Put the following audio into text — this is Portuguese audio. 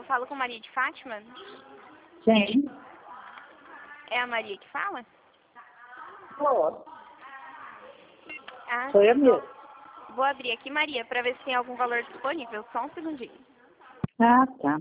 falo com Maria de Fátima? Sim. É a Maria que fala? Pô, Ah, sou eu mesmo. vou abrir aqui, Maria, para ver se tem algum valor disponível. Só um segundinho. Ah, tá.